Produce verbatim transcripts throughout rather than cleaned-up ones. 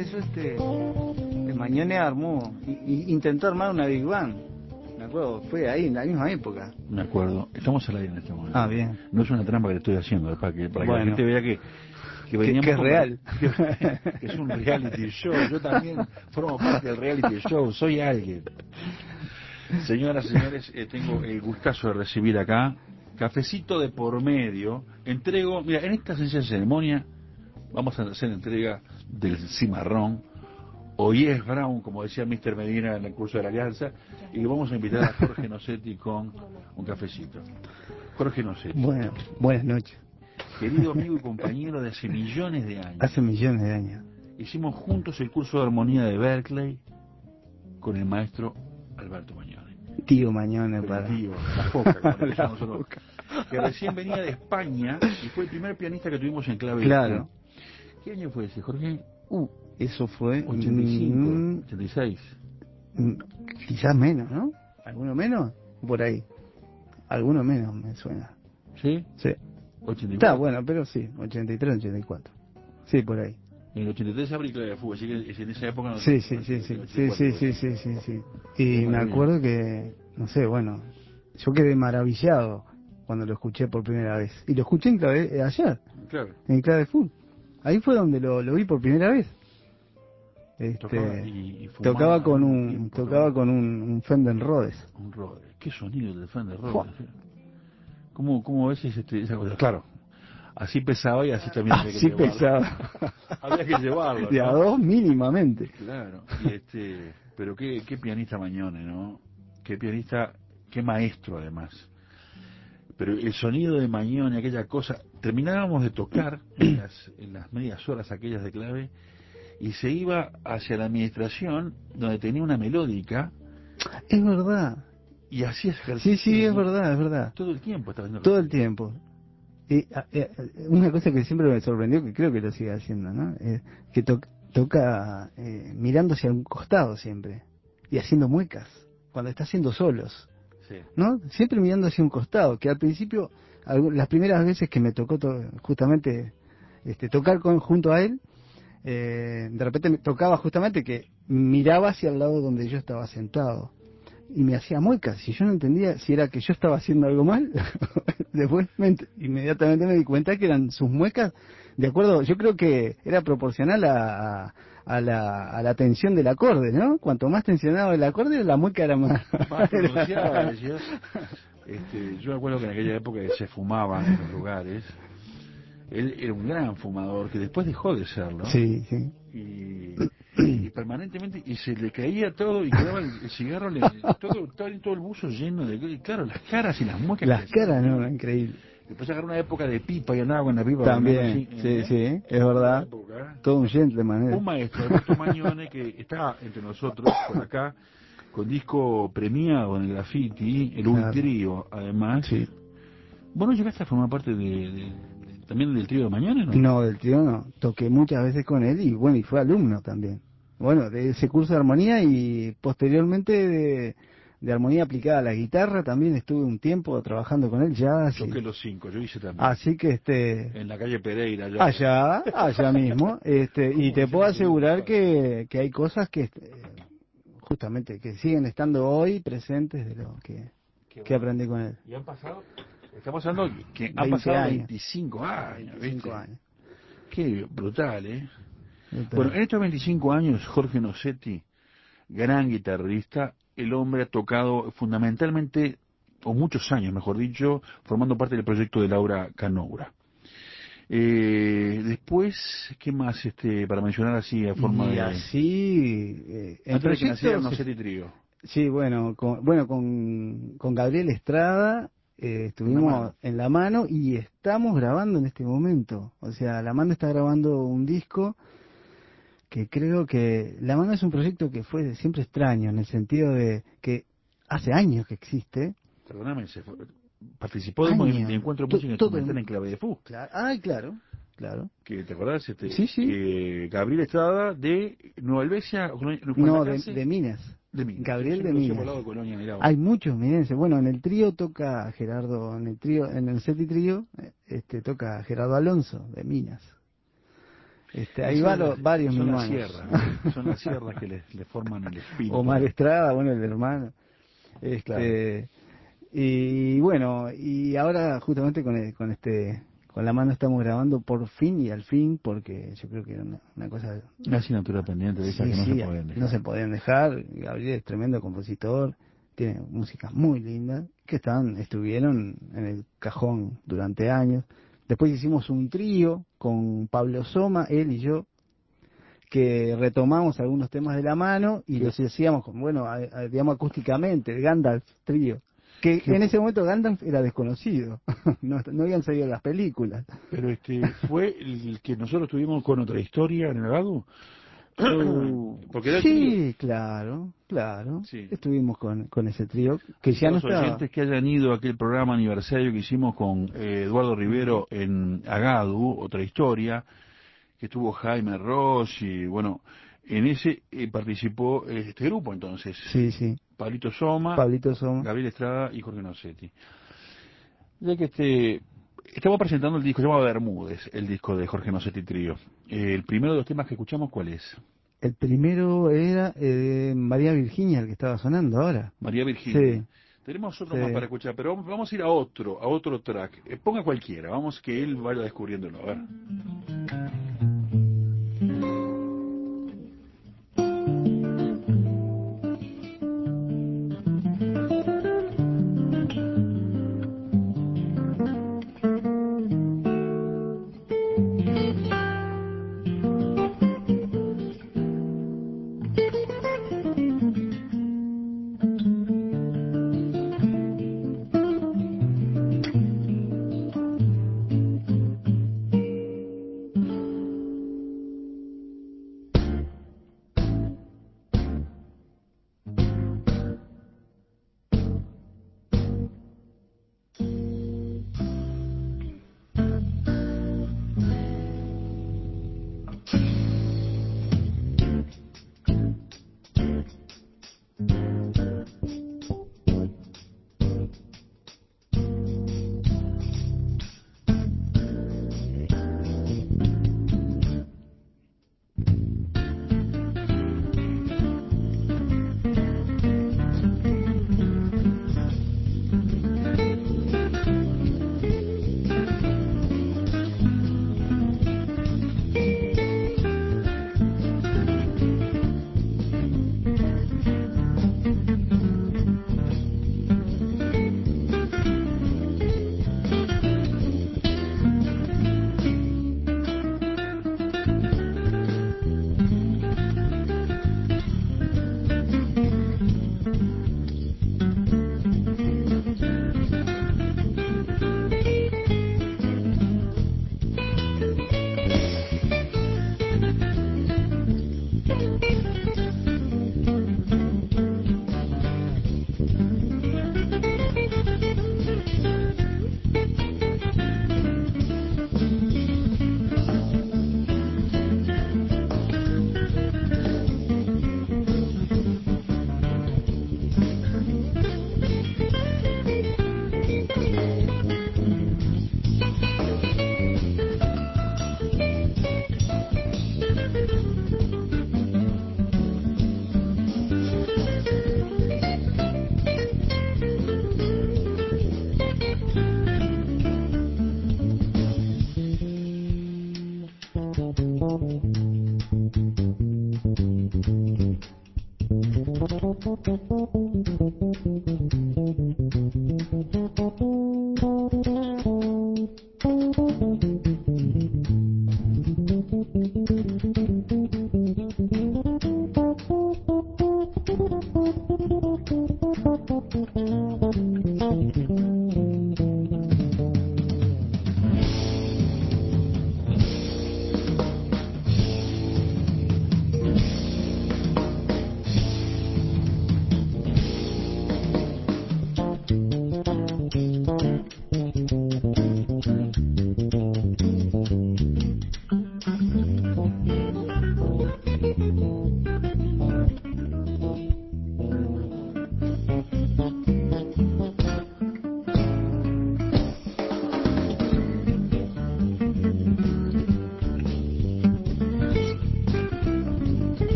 eso este el Mañone armó, y, y intentó armar una Big Band. Me acuerdo, fue ahí, en la misma época. Me acuerdo. Estamos al aire en este momento. Ah, bien. No es una trampa que le estoy haciendo, para que, para que Bueno. la gente vea que que, que, que es con, real. Que, que es un reality show. Yo también formo parte del reality show, soy alguien. Señoras y señores, eh, tengo el gustazo de recibir acá cafecito de por medio. Entrego, mira, en esta sencilla ceremonia vamos a hacer entrega del cimarrón o Yes Brown, como decía míster Medina en el curso de la Alianza, y vamos a invitar a Jorge Nocetti con un cafecito. Jorge Nocetti. Bueno, buenas noches. Querido amigo y compañero de hace millones de años. Hace millones de años. Hicimos juntos el curso de armonía de Berkeley con el maestro Alberto Mañone. Tío Mañone, para. Tío, la foca, como le llamamos nosotros. Que recién venía de España y fue el primer pianista que tuvimos en clave. Claro. ¿Qué año fue ese, Jorge? Uh, eso fue... ochenta y cinco, mmm, ochenta y seis. Mmm, quizás menos, ¿no? ¿Alguno menos? Por ahí. Alguno menos me suena. ¿Sí? Sí. ochenta y cuatro. Está bueno, pero sí, ochenta y tres, ochenta y cuatro. Sí, por ahí. En el ochenta y tres abrí clave de fútbol, así que en esa época no. Sí, sí, sí, sí, sí, sí, sí, sí, sí, sí. Y me acuerdo que, no sé, bueno, yo quedé maravillado cuando lo escuché por primera vez. Y lo escuché en clave, eh, ayer, Claro. en clave full. Ahí fue donde lo, lo vi por primera vez. Este, tocaba, y, y tocaba con un, tiempo, tocaba ¿no? con un, un Fender Rhodes. Un Rhodes. ¿Qué sonido del Fender Rhodes? ¿Cómo, cómo a veces este, esa cosa? Claro. Así pesaba y así también había así que llevarlo. pesaba. Había que llevarlo, ¿no? De a dos mínimamente. Claro. Y este, pero qué, qué pianista Mañone, ¿no? Qué pianista, qué maestro además. Pero el sonido de Mañone, aquella cosa, terminábamos de tocar en las, en las medias horas aquellas de clave y se iba hacia la administración donde tenía una melódica. Es verdad. Y hacía ejercicio. Sí, sí, es verdad, es verdad. Todo el tiempo estaba haciendo Todo el tiempo. Y, eh, una cosa que siempre me sorprendió, que creo que lo sigue haciendo, ¿no? Eh, que to toca eh, mirando hacia un costado siempre y haciendo muecas cuando está haciendo solos, sí. ¿no? Siempre mirando hacia un costado, que al principio, las primeras veces que me tocó to justamente este, tocar con, junto a él, eh, de repente me tocaba justamente que miraba hacia el lado donde yo estaba sentado. Y me hacía muecas, y yo no entendía si era que yo estaba haciendo algo mal. Después me, inmediatamente me di cuenta que eran sus muecas, de acuerdo, yo creo que era proporcional a, a, a, la, a la tensión del acorde, ¿no? Cuanto más tensionado el acorde, la mueca era más... Más pronunciada, decías. Este, yo me acuerdo que en aquella época se fumaba en los lugares. Él era un gran fumador, que después dejó de serlo. Sí, sí. Y... y permanentemente, y se le caía todo y quedaba el, el cigarro, le, todo, todo, todo el buzo lleno de, claro, las caras y las muecas. Las caras, no, increíble. Después agarró una época de pipa y andaba con la pipa. También, sí, ¿eh? Sí, es verdad. Todo un gentleman. Un maestro, Alberto Mañone, que está entre nosotros, por acá, con disco premiado en el graffiti, el claro. Ultrío, además. Sí. ¿Vos no llegaste a formar parte de, de, de también del trío de Mañone, no? No, del trío no. Toqué muchas veces con él y bueno, y fue alumno también. Bueno, de ese curso de armonía y posteriormente de, de armonía aplicada a la guitarra también estuve un tiempo trabajando con él ya. Toqué sí. Los cinco, yo hice también. Así que este... En la calle Pereira. Allá, allá, allá mismo. este Y te puedo asegurar que, que hay cosas que justamente que siguen estando hoy presentes de lo que, que bueno. aprendí con él. Y han pasado... Estamos hablando que han pasado años. veinticinco años. veinticinco años. Qué brutal, ¿eh? Brutal. Bueno, en estos veinticinco años, Jorge Nocetti, gran guitarrista, el hombre ha tocado fundamentalmente, o muchos años, mejor dicho, formando parte del proyecto de Laura Canoura. Eh, después, ¿qué más este para mencionar así a forma y de...? así... Eh, Antes de que naciera Nocetti Trío. Sí, bueno, con, bueno con, con Gabriel Estrada... Eh, estuvimos en la mano y estamos grabando en este momento. O sea, La Mano está grabando un disco que creo que... La Mano es un proyecto que fue siempre extraño, en el sentido de que hace años que existe. Perdóname, se fue, participó de, de encuentro de música instrumental en clave de fu. Claro, ah, claro, claro. Que, ¿te acordás? Este, sí, sí. Que Gabriel Estrada de Nueva Helvecia... No, de, de Minas. De Minas. Gabriel de Minas. De Colonia, hay muchos minenses. Bueno, en el trío toca Gerardo, en el trío, en el Nocetti Trío, este toca Gerardo Alonso de Minas. Este, hay varo, varios son minuanos. las sierras, son las sierras que le, le forman el espíritu. Omar Estrada, bueno, el hermano. Este, Claro. y bueno, y ahora justamente con, el- con este, con la mano estamos grabando por fin y al fin, porque yo creo que era una, una cosa. Una asignatura pendiente de esas Sí, que no sí, se pueden dejar. no se podían dejar. Gabriel es tremendo compositor, tiene músicas muy lindas que están, estuvieron en el cajón durante años. Después hicimos un trío con Pablo Soma, él y yo, que retomamos algunos temas de la mano y los hacíamos, como, bueno, a- a- digamos acústicamente, el Gandalf trío. Que ¿Qué en fu- ese momento Gandalf era desconocido, no, no habían salido las películas. Pero este fue el que nosotros tuvimos con otra historia en el lago. Uh, Porque era el trío. sí, claro, claro. Sí. Estuvimos con, con ese trío que Así que ya no los estaba. oyentes que hayan ido a aquel programa aniversario que hicimos con eh, Eduardo Rivero en Agadu, otra historia, que estuvo Jaime Ross y bueno, en ese eh, participó eh, este grupo entonces, Sí, sí. Pablito Soma, Pablito Soma. Gabriel Estrada y Jorge Nocetti. Ya que este, estamos presentando el disco llamado Bermúdez, el disco de Jorge Nocetti Trío. Eh, el primero de los temas que escuchamos, ¿cuál es? El primero era eh, María Virginia, el que estaba sonando ahora. María Virginia. Sí, Tenemos otro sí. más para escuchar, pero vamos, vamos a ir a otro, a otro track. Eh, ponga cualquiera, vamos que él vaya descubriéndolo. A ver.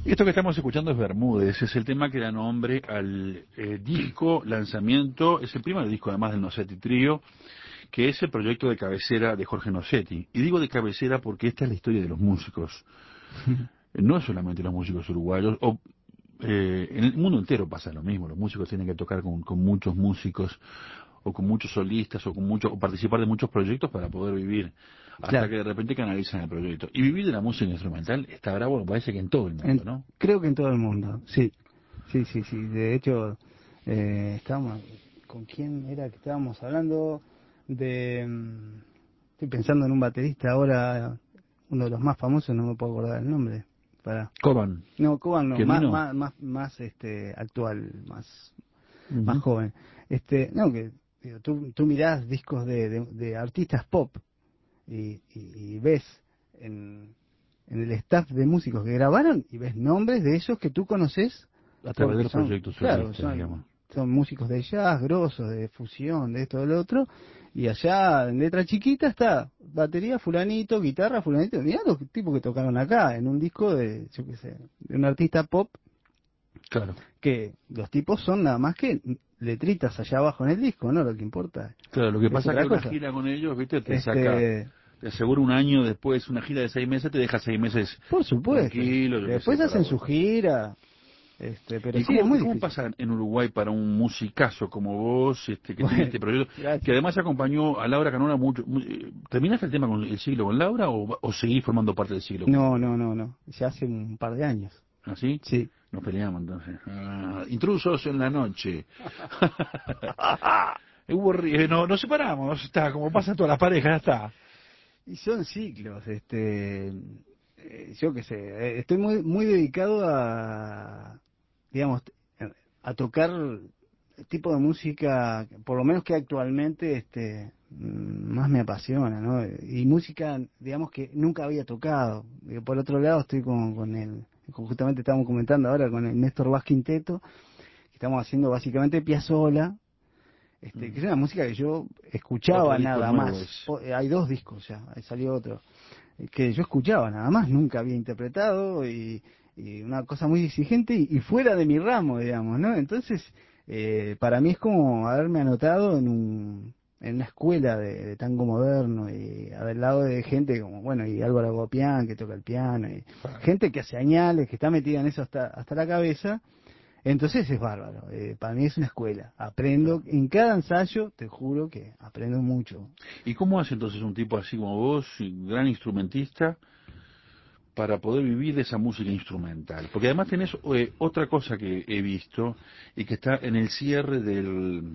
Esto que estamos escuchando es Bermúdez, es el tema que da nombre al eh, disco lanzamiento, es el primer disco además del Nocetti Trío, que es el proyecto de cabecera de Jorge Nocetti. Y digo de cabecera porque esta es la historia de los músicos. No es solamente los músicos uruguayos, o, eh, en el mundo entero pasa lo mismo, los músicos tienen que tocar con, con muchos músicos, o con muchos solistas, o con muchos, o participar de muchos proyectos para poder vivir, hasta Claro. que de repente canalizan el proyecto. Y vivir de la música instrumental está bravo, me parece que en todo el mundo, En- ¿no? creo que en todo el mundo, sí. Sí, sí, sí. De hecho, eh, estábamos, ¿con quién era que estábamos hablando? De, mm, estoy pensando en un baterista ahora, uno de los más famosos, no me puedo acordar el nombre. Para, Coban, no, Coban no, que más, vino. más, más, más, este, actual, más, más Ujú. joven. Este, no, que digo, tú, tú mirás discos de, de, de artistas pop y, y, y ves en, en el staff de músicos que grabaron y ves nombres de ellos que tú conoces A través de porque los son, proyectos claro, solistas, digamos. son, son músicos de jazz, grosos, de fusión, de esto, de lo otro, y allá en letra chiquita está batería fulanito, guitarra fulanito, mirá los tipos que tocaron acá, en un disco de, yo qué sé, de un artista pop, Claro, que los tipos son nada más que letritas allá abajo en el disco, ¿no? Lo que importa claro, lo que es pasa es otra que una cosa. gira con ellos, viste, te saca, Este, te asegura un año después, una gira de seis meses, te deja seis meses por supuesto, tranquilo, yo qué sé, después para hacen su vos. gira, este, pero ¿Y sí, es cómo, y muy cómo difícil. pasa en Uruguay para un musicazo como vos, este, que tiene Bueno, este proyecto, que gracias. además acompañó a Laura Canora mucho? mu- eh, ¿Terminaste el tema con el siglo con Laura o, o seguís formando parte del siglo con No, Laura? no, no, no, ya hace un par de años. ¿Así? Sí. Nos peleamos entonces. Ah, intrusos en la noche. Hubo ri- eh, no, nos separamos, está, como pasa en todas las parejas, ya está. Y son ciclos, este, eh, yo qué sé, eh, estoy muy muy dedicado a, digamos, a tocar el tipo de música, por lo menos que actualmente, este, mm, más me apasiona, ¿no? Y música, digamos que nunca había tocado. Digo, por otro lado, estoy con, con el, como justamente estamos comentando ahora con el Néstor Vaz Quinteto, que estamos haciendo básicamente Piazzolla. Este, Mm. que es una música que yo Otro escuchaba disco nada nuevo más. es. O- eh, Hay dos discos ya, ahí salió otro. eh, Que yo escuchaba nada más, nunca había interpretado y, y una cosa muy exigente y, y fuera de mi ramo, digamos, ¿no? Entonces, eh, para mí es como haberme anotado en un en una escuela de, de tango moderno y al lado de gente como, bueno, y Álvaro Agopián que toca el piano y Claro. gente que hace añales, que está metida en eso hasta, hasta la cabeza. Entonces es bárbaro, eh, para mí es una escuela. Aprendo, Claro. en cada ensayo, te juro que aprendo mucho. ¿Y cómo hace entonces un tipo así como vos, y gran instrumentista, para poder vivir de esa música instrumental? Porque además tenés eh, otra cosa que he visto y que está en el cierre del,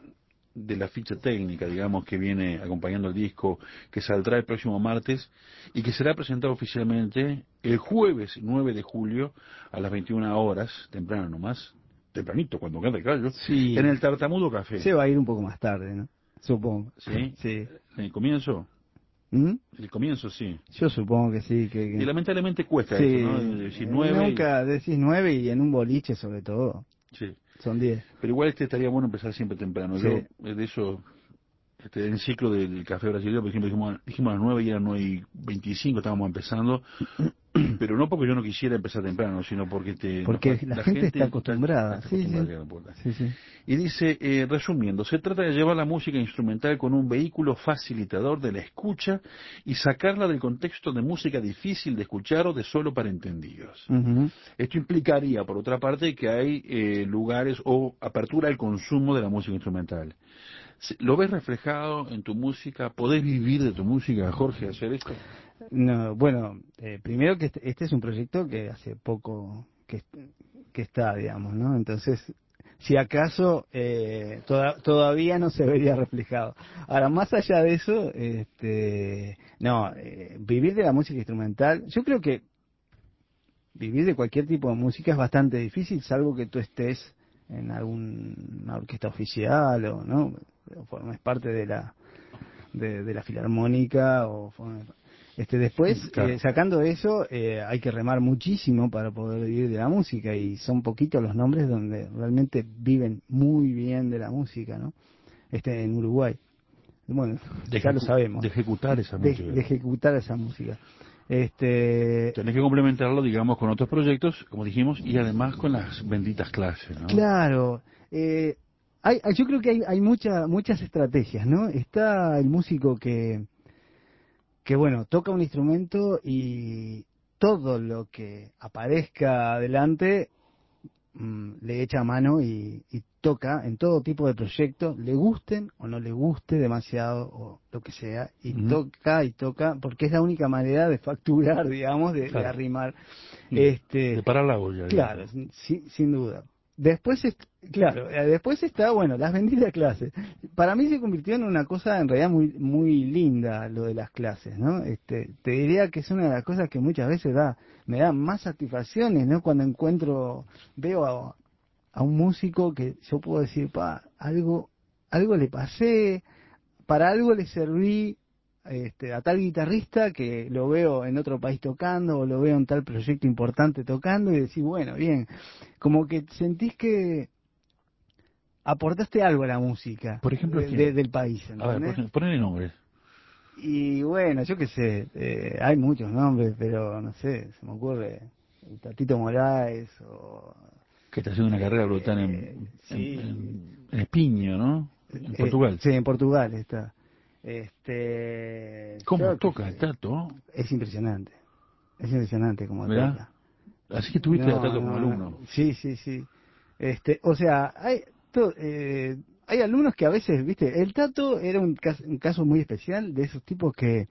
de la ficha técnica, digamos, que viene acompañando el disco, que saldrá el próximo martes y que será presentado oficialmente el jueves nueve de julio a las veintiuna horas, temprano nomás, tempranito, cuando canta el gallo, en Sí, el Tartamudo Café. se va a ir un poco más tarde, ¿no? Supongo. ¿Sí? Sí. El comienzo, ¿Mm? el comienzo sí. Yo supongo que sí, que, Y que- lamentablemente cuesta sí. eso, ¿no? Decir eh, nueve y... Nunca decís nueve y en un boliche sobre todo. Sí. Son diez. Pero igual este estaría bueno empezar siempre temprano. Sí. Yo, eh, de eso, este, en el ciclo del café brasileño, por ejemplo, dijimos, dijimos a las nueve y eran nueve y veinticinco, estábamos empezando. Pero no porque yo no quisiera empezar temprano, sino porque te, nos Porque fal- la la gente gente está está, acostumbrada. está Sí, acostumbrada a sí. llegar a la puerta. Sí, sí. Y dice, eh, resumiendo, se trata de llevar la música instrumental con un vehículo facilitador de la escucha y sacarla del contexto de música difícil de escuchar o de solo para entendidos. Ujú. Esto implicaría, por otra parte, que hay eh, lugares o apertura al consumo de la música instrumental. Se- ¿Lo ves reflejado en tu música? ¿Podés vivir de tu música, Jorge, hacer esto? No, bueno, eh, primero que este, este es un proyecto que hace poco que, que está, digamos, ¿no? Entonces, si acaso eh, toda- todavía no se vería reflejado. Ahora, más allá de eso, este, no, eh, vivir de la música instrumental, yo creo que vivir de cualquier tipo de música es bastante difícil, salvo que tú estés en alguna orquesta oficial o no, o formes parte de la de, de la filarmónica o formes- este después eh, Claro. sacando eso eh, hay que remar muchísimo para poder vivir de la música y son poquitos los nombres donde realmente viven muy bien de la música, ¿no? Este en Uruguay, bueno, De, ya lo ejecu- sabemos, de ejecutar esa de, música. de ejecutar esa música. Este, Tenés que complementarlo, digamos, con otros proyectos, como dijimos, y además con las benditas clases, ¿no? claro, eh, hay, hay- yo creo que hay, hay mucha- muchas estrategias, ¿no? Está el músico que, que, bueno, toca un instrumento y todo lo que aparezca adelante mm, le echa mano y, y toca en todo tipo de proyectos, le gusten o no le guste demasiado o lo que sea, y Ujú. toca y toca porque es la única manera de facturar, digamos, de, de Claro. arrimar. Y Este, de parar la olla, claro, digamos. sin, sin duda. Después, est- claro, eh, después está, bueno, las benditas clases. Para mí se convirtió en una cosa en realidad muy muy linda lo de las clases, ¿no? Este, te diría que es una de las cosas que muchas veces da, me da más satisfacciones, ¿no? Cuando encuentro, veo a, a un músico que yo puedo decir, pa, algo, algo le pasé, para algo le serví este, a tal guitarrista que lo veo en otro país tocando o lo veo en tal proyecto importante tocando y decís, bueno, bien, como que sentís que aportaste algo a la música Por ejemplo, de- de- ¿quién? del país, A ver, por ¿entendés? ejemplo, ponele nombres. Y bueno, yo qué sé, eh, hay muchos nombres, pero no sé, se me ocurre el Tatito Moraes o... Que está haciendo una carrera brutal eh, en, en, sí, en, en Espinho, ¿no? En eh, Portugal. sí, en Portugal está. Este, ¿Cómo yo qué toca el sé, Tato? es impresionante, es impresionante como ¿Verdad? toca. Así que tuviste a No, Tato como no, no, alumno. sí, sí, sí. Este, o sea, hay, to- eh, hay alumnos que a veces, viste, el Tato era un caso, un caso muy especial de esos tipos que,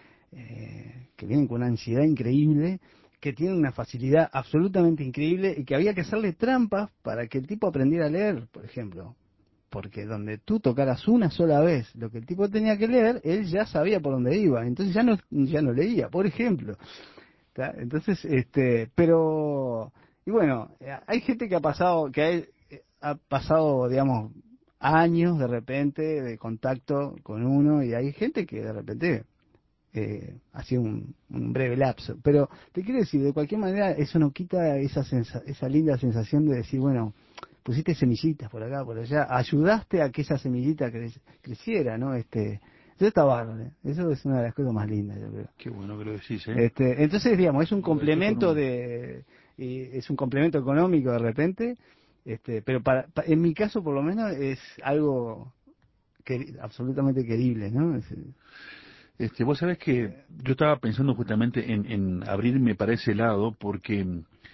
eh, que vienen con una ansiedad increíble, que tienen una facilidad absolutamente increíble y que había que hacerle trampas para que el tipo aprendiera a leer, por ejemplo. Porque donde tú tocaras una sola vez lo que el tipo tenía que leer, él ya sabía por dónde iba, entonces ya no, ya no leía, por ejemplo. ¿Tá? Entonces, este, pero, y bueno, eh, hay gente que ha pasado, que ha, eh, ha pasado, digamos, años de repente de contacto con uno y hay gente que de repente eh, ha sido un, un breve lapso. Pero te quiero decir, de cualquier manera, eso no quita esa, sensa- esa linda sensación de decir, bueno, pusiste semillitas por acá, por allá, ayudaste a que esa semillita cre- creciera, ¿no? Este, eso está bárbaro, ¿eh? Eso es una de las cosas más lindas, yo creo. Qué bueno que lo decís, ¿eh? Este, entonces, digamos, es un Lo decís con complemento un... de, y es un complemento económico de repente, este, pero para, pa- en mi caso por lo menos es algo que, absolutamente querible, ¿no? Es, Este, vos sabés que yo estaba pensando justamente en, en abrirme para ese lado porque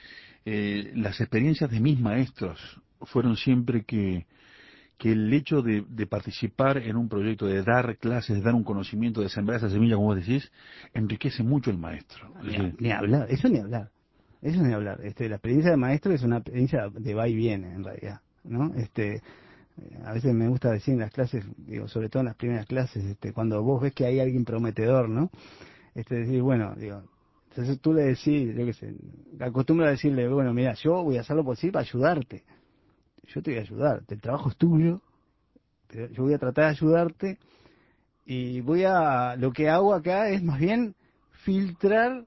eh, las experiencias de mis maestros fueron siempre que, que el hecho de, de participar en un proyecto, de dar clases, de dar un conocimiento, de sembrar esa semilla, como vos decís, enriquece mucho el maestro. Es ni, ha- decir, ni hablar, eso ni hablar, eso ni hablar. Este, la experiencia de maestro es una experiencia de va y viene, en realidad, ¿no? Este, eh, a veces me gusta decir en las clases, digo, sobre todo en las primeras clases, este, cuando vos ves que hay alguien prometedor, ¿no? Este, decir, bueno, digo, entonces tú le decís, yo qué sé, acostumbro a decirle, bueno, mira, yo voy a hacer lo posible para ayudarte, yo te voy a ayudar, el trabajo es tuyo, pero yo voy a tratar de ayudarte y voy a, lo que hago acá es más bien filtrar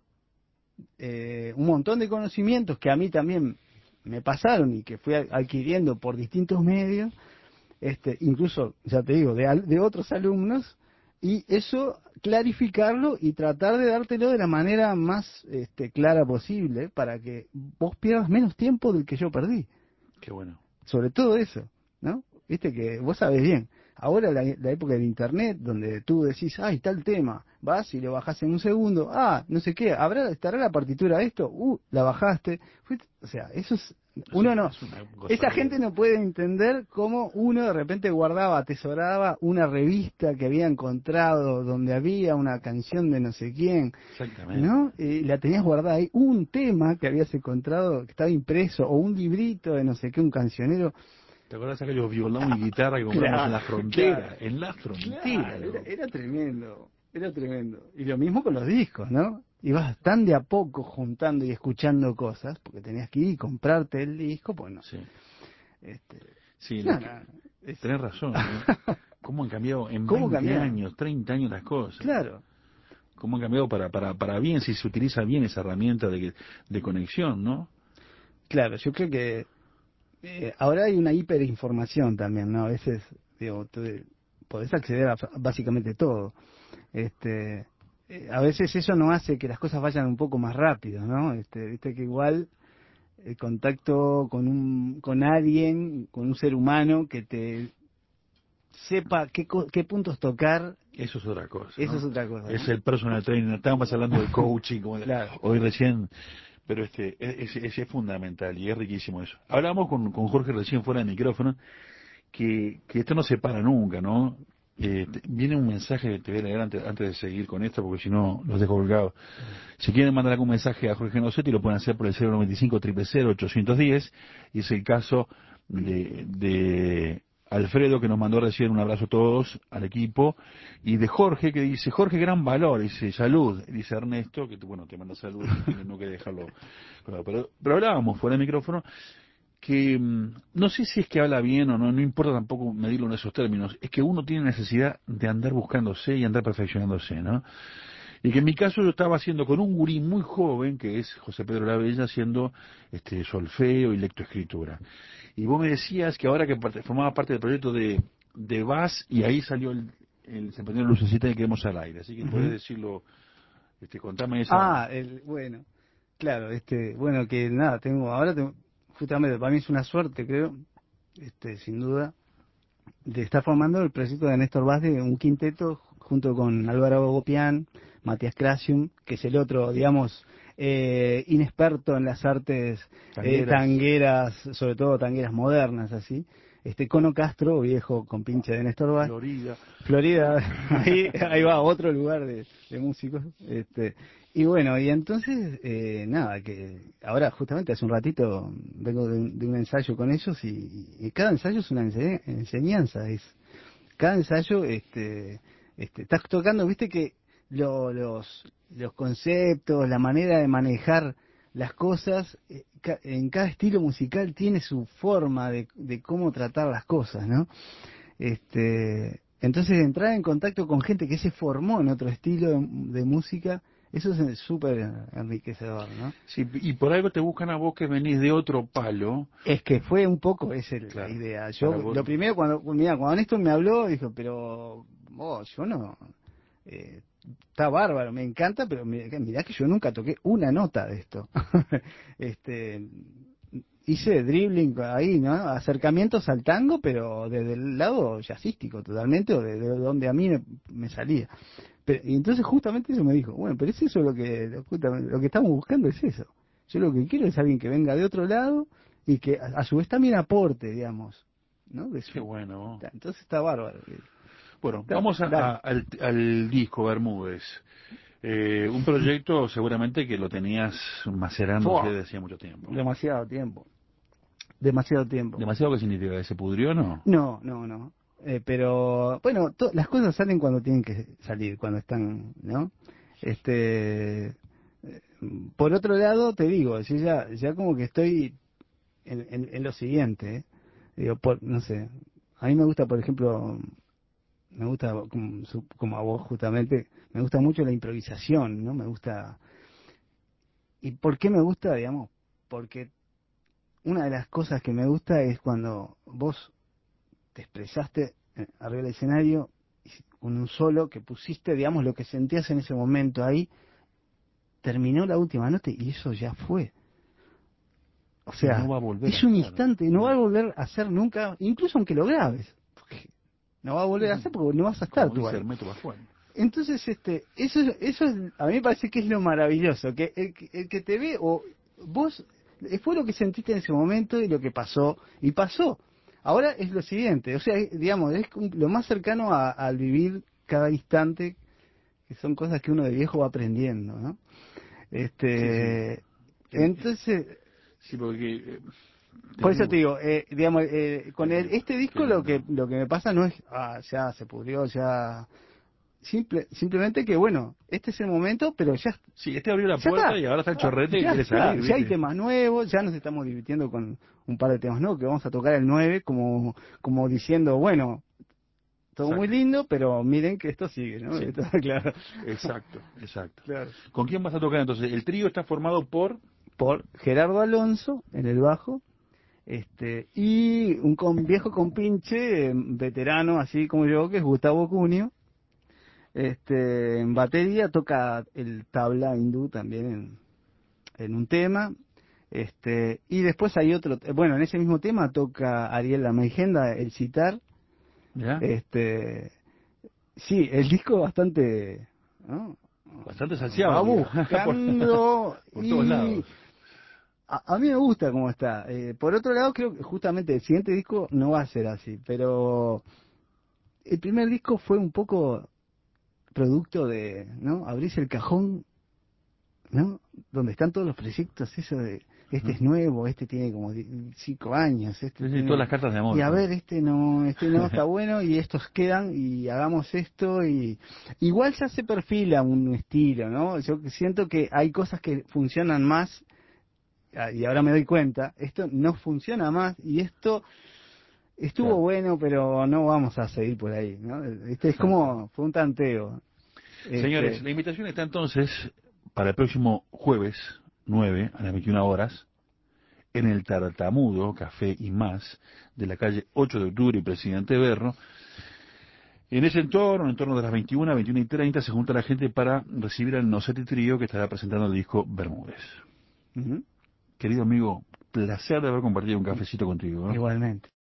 eh, un montón de conocimientos que a mí también me pasaron y que fui a- adquiriendo por distintos medios, este, incluso, ya te digo, de, al- de otros alumnos, y eso clarificarlo y tratar de dártelo de la manera más este, clara posible para que vos pierdas menos tiempo del que yo perdí. qué bueno. Sobre todo eso, ¿no? Viste que vos sabés bien. Ahora la, la época del internet, donde tú decís, ay, tal tema, vas y lo bajás en un segundo, ah, no sé qué, habrá, estará la partitura de esto, uh, la bajaste. Fuiste- o sea, eso es, Es, uno un- no, es una cosa esa que... gente no puede entender cómo uno de repente guardaba, atesoraba una revista que había encontrado donde había una canción de no sé quién, Exactamente. ¿no? Y la tenías guardada ahí, un tema que habías encontrado que estaba impreso, o un librito de no sé qué, un cancionero. ¿Te acuerdas de aquellos violón y guitarra que compramos en Claro, la claro, frontera? En la frontera, claro, era, loco. era tremendo, era tremendo. Y lo mismo con los discos, ¿no? Ibas tan de a poco juntando y escuchando cosas, porque tenías que ir y comprarte el disco, pues no. Sí, Este, sí, lo no, que... no, es- Tenés razón, ¿eh? ¿Cómo han cambiado en ¿Cómo veinte cambió? años, treinta años las cosas? Claro, ¿Cómo han cambiado para, para, para bien, si se utiliza bien esa herramienta de, de conexión, ¿no? claro, yo creo que eh, ahora hay una hiperinformación también, ¿no? A veces, digo, tú podés acceder a básicamente todo. Este, eh, a veces eso no hace que las cosas vayan un poco más rápido, ¿no? Este, viste que igual el contacto con un con alguien, con un ser humano que te sepa qué, co- qué puntos tocar, Eso es otra cosa, eso ¿no? es otra cosa, Es ¿no? el personal trainer. Estábamos hablando de coaching como de- Claro. hoy recién, pero este es, es, es fundamental y es riquísimo eso. Hablamos con, con Jorge recién fuera del micrófono que, que esto no se para nunca, ¿no? Eh, te- viene un mensaje que te voy a leer antes, antes de seguir con esto, porque si no los dejo colgados. Si quieren mandar algún mensaje a Jorge Nocetti, lo pueden hacer por el cero noventa y cinco, cero cero cero, ochocientos diez, y es el caso de, de Alfredo, que nos mandó recién un abrazo a todos, al equipo, y de Jorge, que dice, Jorge, gran valor, dice, salud, dice Ernesto, que bueno, te manda salud, no, no quería dejarlo, pero, pero, pero hablábamos fuera del micrófono, que mm, no sé si es que habla bien o no, no importa tampoco medirlo en esos términos, es que uno tiene necesidad de andar buscándose y andar perfeccionándose, ¿no? Y que en mi caso yo estaba haciendo con un gurí muy joven, que es José Pedro Lavella, haciendo este solfeo y lectoescritura. Y vos me decías que ahora que parte- formaba parte del proyecto de, de V A S, y ahí salió el, el se prendió la lucecita y quedamos al aire. Así que podés Ujú. decirlo, este, contame esa... Ah, el, bueno, claro, este, bueno, que nada, tengo, ahora tengo, justamente para mí es una suerte, creo, este, sin duda, de estar formando el proyecto de Néstor Vaz de un quinteto junto con Álvaro Gopián, Matías Krasium, que es el otro, digamos, eh, inexperto en las artes eh, Tangueras, tangueras, sobre todo tangueras modernas, así. Este Cono Castro, viejo compinche de Néstor Vaz, Florida. Florida, ahí, ahí va otro lugar de, de músicos. Este, y bueno, y entonces, eh, nada, que ahora justamente hace un ratito vengo de un, de un ensayo con ellos y, y cada ensayo es una ense- enseñanza, es cada ensayo, este, este, estás tocando, viste que lo- los, los conceptos, la manera de manejar las cosas, eh, ca- en cada estilo musical tiene su forma de, de cómo tratar las cosas, ¿no? Este, entonces entrar en contacto con gente que se formó en otro estilo de, de música, eso es súper enriquecedor, ¿no? Sí, y por algo te buscan a vos que venís de otro palo. Es que fue un poco esa la Claro, idea. Yo para vos. lo primero cuando mira, cuando Néstor me habló, dijo, pero vos, yo no, eh, está bárbaro, me encanta, pero mirá, mirá que yo nunca toqué una nota de esto. este, hice dribbling ahí, ¿no? Acercamientos al tango, pero desde el lado jazzístico totalmente, o desde donde a mí me, me salía. Pero, y entonces justamente eso me dijo, bueno, pero es eso lo que, lo, justamente, lo que estamos buscando es eso. Yo lo que quiero es alguien que venga de otro lado y que a, a su vez también aporte, digamos, ¿no? De Qué su- bueno. entonces está bárbaro. Bueno, Está- vamos a- dale. a- al, al disco Bermúdez. Eh, un proyecto seguramente que lo tenías macerándose Fua, desde hacía mucho tiempo. demasiado tiempo, demasiado tiempo. ¿Demasiado qué significa? ¿Que se pudrió o no? No, no, no. Eh, pero bueno, to- las cosas salen cuando tienen que salir, cuando están, ¿no? Este, eh, por otro lado, te digo, yo ya, ya como que estoy en, en- en lo siguiente, ¿eh? Digo, por, no sé, a mí me gusta, por ejemplo, me gusta, como, su- como a vos justamente, me gusta mucho la improvisación, ¿no? Me gusta. ¿Y por qué me gusta, digamos? Porque una de las cosas que me gusta es cuando vos te expresaste eh, arriba del escenario y con un solo que pusiste, digamos, lo que sentías en ese momento ahí, terminó la última nota y eso ya fue. O Y no sea, va a volver a es un ser. instante, no va Mm. a volver a ser nunca, incluso aunque lo grabes, porque no va a Sí, volver a sí. ser porque no vas a estar Como tú dice ahí. Hermeto Pascual. Entonces, este, eso, es- eso es, a mí me parece que es lo maravilloso, que el, que el que te ve, o vos, eh, fue lo que sentiste en ese momento y lo que pasó, y pasó. Ahora es lo siguiente, o sea, es- digamos, es un- lo más cercano a- al vivir cada instante, que son cosas que uno de viejo va aprendiendo, ¿no? Sí, sí. Este, En- eh, entonces, sí, porque eh, por eso te tenemos... digo, eh, digamos, eh, Qué con el, lindo, este qué disco lo que lindo. lo que me pasa no es, ah, ya se pudrió, ya, simple, simplemente que bueno, este es el momento, pero ya Sí, este abrió la ya puerta está, y ahora está el ah, chorrete que ya quiere está, salir, ya hay ¿viste? temas nuevos, ya nos estamos divirtiendo con un par de temas nuevos, que vamos a tocar el nueve como, como diciendo, bueno, todo muy Exacto. lindo, pero miren que esto sigue, ¿no? Sí, Esto, claro, exacto, exacto. claro. ¿Con quién vas a tocar entonces? El trío está formado por... Por Gerardo Alonso en el bajo, este, y un con, viejo compinche, eh, veterano, así como yo, que es Gustavo Cunio, Este, en batería toca el tabla hindú también en, en un tema. Este, y después hay otro, bueno, en ese mismo tema toca Ariel Lameigenda, el sitar. ¿Ya? Este, sí, el disco bastante, ¿no? Bastante Va saciado, digo. buscando por, por todos y lados. a, a mí me gusta cómo está. Eh, por otro lado, creo que justamente el siguiente disco no va a ser así, pero el primer disco fue un poco producto de, ¿no? Abrirse el cajón, ¿no? Donde están todos los proyectos, eso de, este Ujú. es nuevo, este tiene como di- cinco años, este Sí, sí, todas tiene, las cartas de amor. y a Son. ver, este no, este no está bueno, y estos quedan, y hagamos esto, y igual ya se perfila un estilo, ¿no? Yo siento que hay cosas que funcionan más, ah, y ahora me doy cuenta, esto no funciona más, y esto estuvo Claro, bueno, pero no vamos a seguir por ahí, ¿no? Este es exacto. como, fue un tanteo. Señores, Este, la invitación está entonces para el próximo jueves nueve a las veintiuna horas en el Tartamudo, Café y Más, de la calle ocho de octubre y Presidente Berro. En ese entorno, en torno de las veintiuna, veintiuna y treinta, se junta la gente para recibir al Nocete Trío que estará presentando el disco Bermúdez. ujú, Querido amigo, placer de haber compartido un cafecito contigo, ¿eh? igualmente.